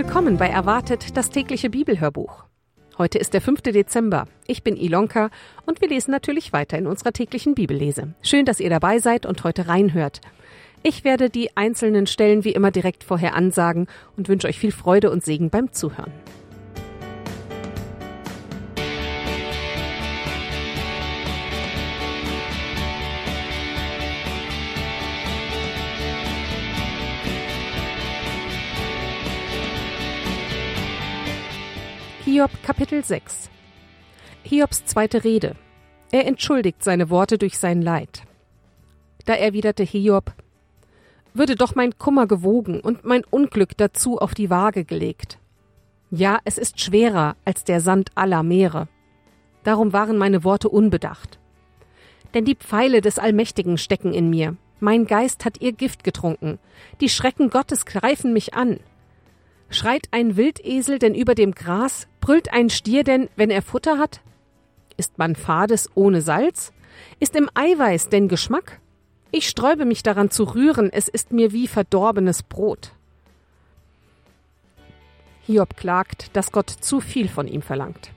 Willkommen bei Erwartet, das tägliche Bibelhörbuch. Heute ist der 5. Dezember. Ich bin Ilonka und wir lesen natürlich weiter in unserer täglichen Bibellese. Schön, dass ihr dabei seid und heute reinhört. Ich werde die einzelnen Stellen wie immer direkt vorher ansagen und wünsche euch viel Freude und Segen beim Zuhören. Hiob Kapitel 6. Hiobs zweite Rede. Er entschuldigt seine Worte durch sein Leid. Da erwiderte Hiob: Würde doch mein Kummer gewogen und mein Unglück dazu auf die Waage gelegt. Ja, es ist schwerer als der Sand aller Meere. Darum waren meine Worte unbedacht. Denn die Pfeile des Allmächtigen stecken in mir. Mein Geist hat ihr Gift getrunken. Die Schrecken Gottes greifen mich an. Schreit ein Wildesel denn über dem Gras? Brüllt ein Stier denn, wenn er Futter hat? Ist man fades ohne Salz? Ist im Eiweiß denn Geschmack? Ich sträube mich daran zu rühren, es ist mir wie verdorbenes Brot. Hiob klagt, dass Gott zu viel von ihm verlangt.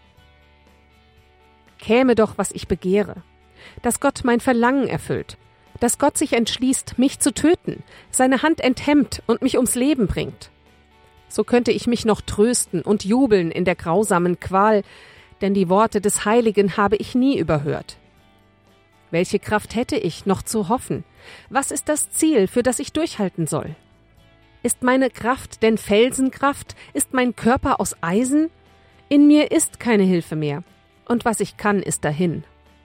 Käme doch, was ich begehre, dass Gott mein Verlangen erfüllt, dass Gott sich entschließt, mich zu töten, seine Hand enthemmt und mich ums Leben bringt. So könnte ich mich noch trösten und jubeln in der grausamen Qual, denn die Worte des Heiligen habe ich nie überhört. Welche Kraft hätte ich, noch zu hoffen? Was ist das Ziel, für das ich durchhalten soll? Ist meine Kraft denn Felsenkraft? Ist mein Körper aus Eisen? In mir ist keine Hilfe mehr, und was ich kann, ist dahin.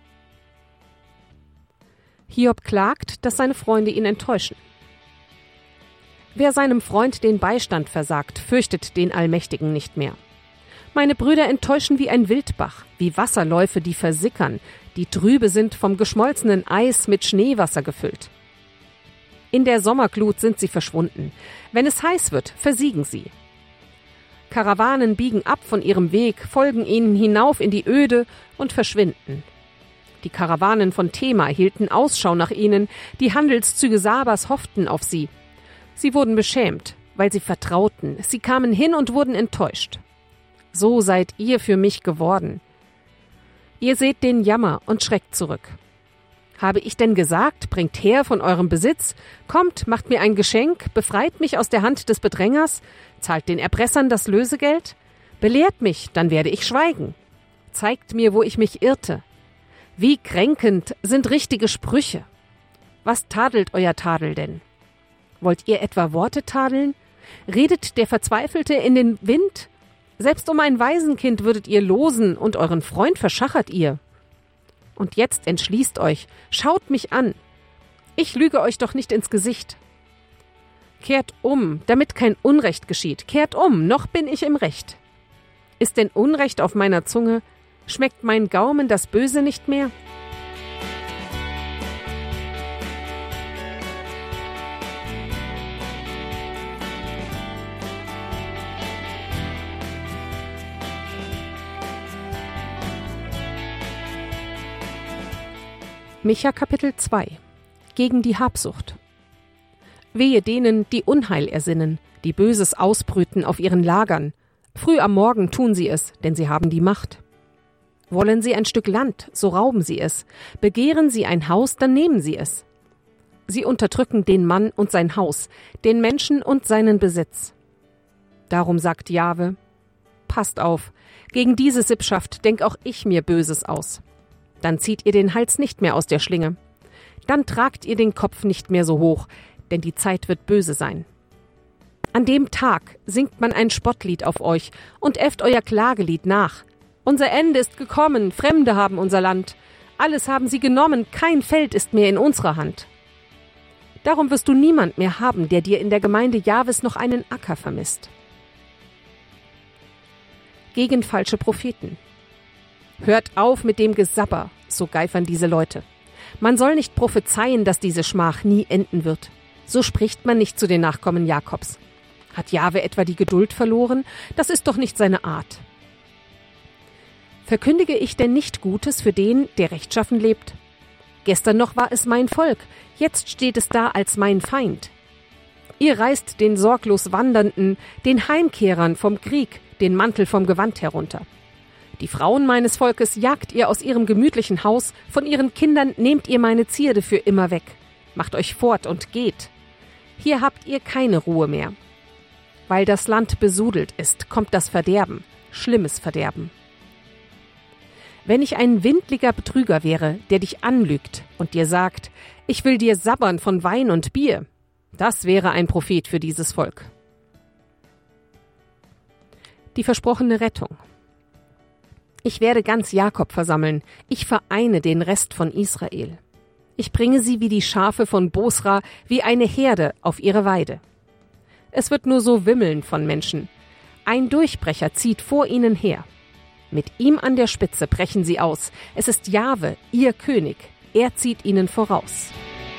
Hiob klagt, dass seine Freunde ihn enttäuschen. Wer seinem Freund den Beistand versagt, fürchtet den Allmächtigen nicht mehr. Meine Brüder enttäuschen wie ein Wildbach, wie Wasserläufe, die versickern, die trübe sind vom geschmolzenen Eis mit Schneewasser gefüllt. In der Sommerglut sind sie verschwunden. Wenn es heiß wird, versiegen sie. Karawanen biegen ab von ihrem Weg, folgen ihnen hinauf in die Öde und verschwinden. Die Karawanen von Tema hielten Ausschau nach ihnen, die Handelszüge Sabas hofften auf sie. Sie wurden beschämt, weil sie vertrauten. Sie kamen hin und wurden enttäuscht. So seid ihr für mich geworden. Ihr seht den Jammer und schreckt zurück. Habe ich denn gesagt, bringt her von eurem Besitz, kommt, macht mir ein Geschenk, befreit mich aus der Hand des Bedrängers, zahlt den Erpressern das Lösegeld? Belehrt mich, dann werde ich schweigen. Zeigt mir, wo ich mich irrte. Wie kränkend sind richtige Sprüche. Was tadelt euer Tadel denn? Wollt ihr etwa Worte tadeln? Redet der Verzweifelte in den Wind? Selbst um ein Waisenkind würdet ihr losen und euren Freund verschachert ihr. Und jetzt entschließt euch, schaut mich an. Ich lüge euch doch nicht ins Gesicht. Kehrt um, damit kein Unrecht geschieht. Kehrt um, noch bin ich im Recht. Ist denn Unrecht auf meiner Zunge? Schmeckt mein Gaumen das Böse nicht mehr? Micha Kapitel 2. Gegen die Habsucht. Wehe denen, die Unheil ersinnen, die Böses ausbrüten auf ihren Lagern. Früh am Morgen tun sie es, denn sie haben die Macht. Wollen sie ein Stück Land, so rauben sie es. Begehren sie ein Haus, dann nehmen sie es. Sie unterdrücken den Mann und sein Haus, den Menschen und seinen Besitz. Darum sagt Jahwe: Passt auf, gegen diese Sippschaft denk auch ich mir Böses aus. Dann zieht ihr den Hals nicht mehr aus der Schlinge. Dann tragt ihr den Kopf nicht mehr so hoch, denn die Zeit wird böse sein. An dem Tag singt man ein Spottlied auf euch und äfft euer Klagelied nach. Unser Ende ist gekommen, Fremde haben unser Land. Alles haben sie genommen, kein Feld ist mehr in unserer Hand. Darum wirst du niemand mehr haben, der dir in der Gemeinde Jahwes noch einen Acker vermisst. Gegen falsche Propheten. Hört auf mit dem Gesabber, so geifern diese Leute. Man soll nicht prophezeien, dass diese Schmach nie enden wird. So spricht man nicht zu den Nachkommen Jakobs. Hat Jahwe etwa die Geduld verloren? Das ist doch nicht seine Art. Verkündige ich denn nicht Gutes für den, der rechtschaffen lebt? Gestern noch war es mein Volk, jetzt steht es da als mein Feind. Ihr reißt den sorglos Wandernden, den Heimkehrern vom Krieg, den Mantel vom Gewand herunter. Die Frauen meines Volkes jagt ihr aus ihrem gemütlichen Haus, von ihren Kindern nehmt ihr meine Zierde für immer weg. Macht euch fort und geht. Hier habt ihr keine Ruhe mehr. Weil das Land besudelt ist, kommt das Verderben, schlimmes Verderben. Wenn ich ein windliger Betrüger wäre, der dich anlügt und dir sagt, ich will dir sabbern von Wein und Bier, das wäre ein Prophet für dieses Volk. Die versprochene Rettung. Ich werde ganz Jakob versammeln, ich vereine den Rest von Israel. Ich bringe sie wie die Schafe von Bosra, wie eine Herde auf ihre Weide. Es wird nur so wimmeln von Menschen. Ein Durchbrecher zieht vor ihnen her. Mit ihm an der Spitze brechen sie aus. Es ist Jahwe, ihr König. Er zieht ihnen voraus.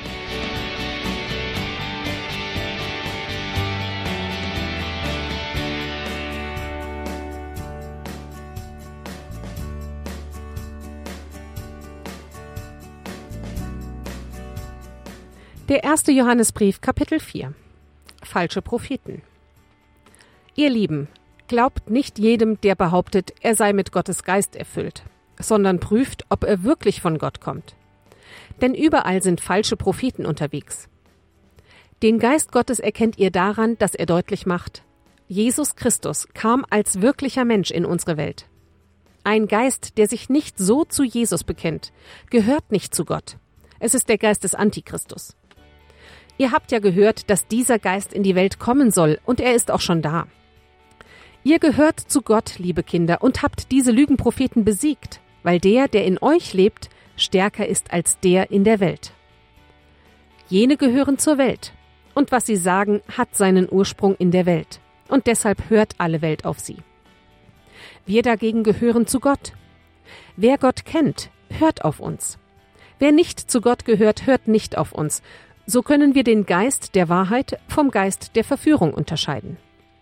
Der 1. Johannesbrief, Kapitel 4. Falsche Propheten. Ihr Lieben, glaubt nicht jedem, der behauptet, er sei mit Gottes Geist erfüllt, sondern prüft, ob er wirklich von Gott kommt. Denn überall sind falsche Propheten unterwegs. Den Geist Gottes erkennt ihr daran, dass er deutlich macht: Jesus Christus kam als wirklicher Mensch in unsere Welt. Ein Geist, der sich nicht so zu Jesus bekennt, gehört nicht zu Gott. Es ist der Geist des Antichristus. Ihr habt ja gehört, dass dieser Geist in die Welt kommen soll, und er ist auch schon da. Ihr gehört zu Gott, liebe Kinder, und habt diese Lügenpropheten besiegt, weil der in euch lebt, stärker ist als der in der Welt. Jene gehören zur Welt, und was sie sagen, hat seinen Ursprung in der Welt, und deshalb hört alle Welt auf sie. Wir dagegen gehören zu Gott. Wer Gott kennt, hört auf uns. Wer nicht zu Gott gehört, hört nicht auf uns. So können wir den Geist der Wahrheit vom Geist der Verführung unterscheiden.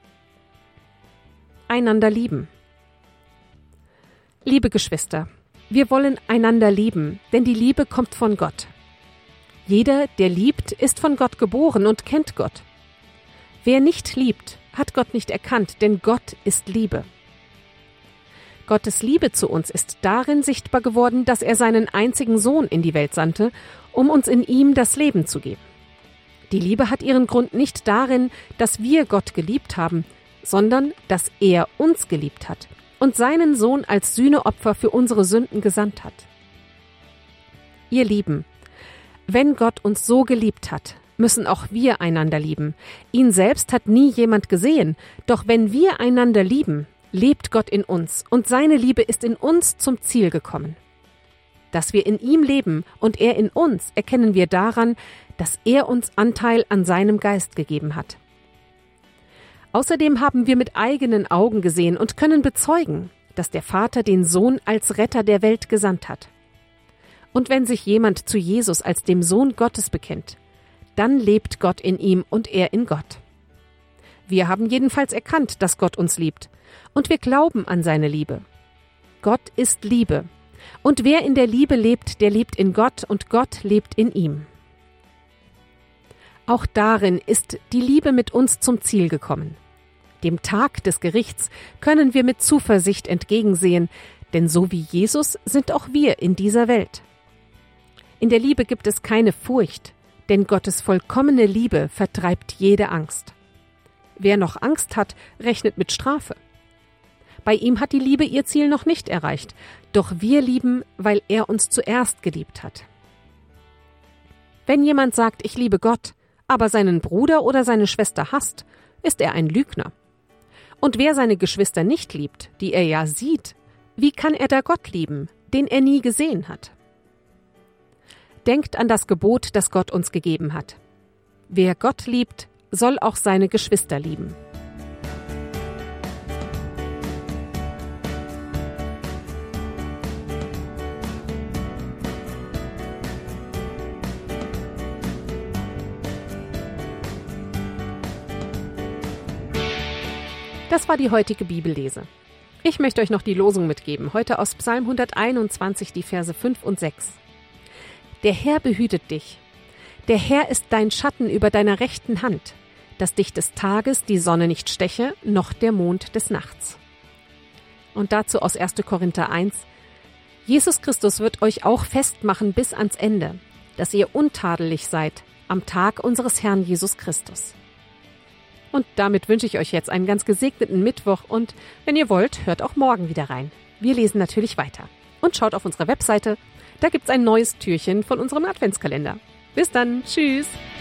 Einander lieben. Liebe Geschwister, wir wollen einander lieben, denn die Liebe kommt von Gott. Jeder, der liebt, ist von Gott geboren und kennt Gott. Wer nicht liebt, hat Gott nicht erkannt, denn Gott ist Liebe. Gottes Liebe zu uns ist darin sichtbar geworden, dass er seinen einzigen Sohn in die Welt sandte, um uns in ihm das Leben zu geben. Die Liebe hat ihren Grund nicht darin, dass wir Gott geliebt haben, sondern dass er uns geliebt hat und seinen Sohn als Sühneopfer für unsere Sünden gesandt hat. Ihr Lieben, wenn Gott uns so geliebt hat, müssen auch wir einander lieben. Ihn selbst hat nie jemand gesehen, doch wenn wir einander lieben, lebt Gott in uns und seine Liebe ist in uns zum Ziel gekommen. Dass wir in ihm leben und er in uns, erkennen wir daran, dass er uns Anteil an seinem Geist gegeben hat. Außerdem haben wir mit eigenen Augen gesehen und können bezeugen, dass der Vater den Sohn als Retter der Welt gesandt hat. Und wenn sich jemand zu Jesus als dem Sohn Gottes bekennt, dann lebt Gott in ihm und er in Gott. Wir haben jedenfalls erkannt, dass Gott uns liebt, und wir glauben an seine Liebe. Gott ist Liebe. Und wer in der Liebe lebt, der lebt in Gott und Gott lebt in ihm. Auch darin ist die Liebe mit uns zum Ziel gekommen. Dem Tag des Gerichts können wir mit Zuversicht entgegensehen, denn so wie Jesus sind auch wir in dieser Welt. In der Liebe gibt es keine Furcht, denn Gottes vollkommene Liebe vertreibt jede Angst. Wer noch Angst hat, rechnet mit Strafe. Bei ihm hat die Liebe ihr Ziel noch nicht erreicht, doch wir lieben, weil er uns zuerst geliebt hat. Wenn jemand sagt, ich liebe Gott, aber seinen Bruder oder seine Schwester hasst, ist er ein Lügner. Und wer seine Geschwister nicht liebt, die er ja sieht, wie kann er da Gott lieben, den er nie gesehen hat? Denkt an das Gebot, das Gott uns gegeben hat. Wer Gott liebt, soll auch seine Geschwister lieben. Das war die heutige Bibellese. Ich möchte euch noch die Losung mitgeben, heute aus Psalm 121, die Verse 5 und 6. Der Herr behütet dich. Der Herr ist dein Schatten über deiner rechten Hand. dass dich des Tages die Sonne nicht steche, noch der Mond des Nachts. Und dazu aus 1. Korinther 1: Jesus Christus wird euch auch festmachen bis ans Ende, dass ihr untadelig seid am Tag unseres Herrn Jesus Christus. Und damit wünsche ich euch jetzt einen ganz gesegneten Mittwoch und wenn ihr wollt, hört auch morgen wieder rein. Wir lesen natürlich weiter. Und schaut auf unsere Webseite, da gibt's ein neues Türchen von unserem Adventskalender. Bis dann, tschüss!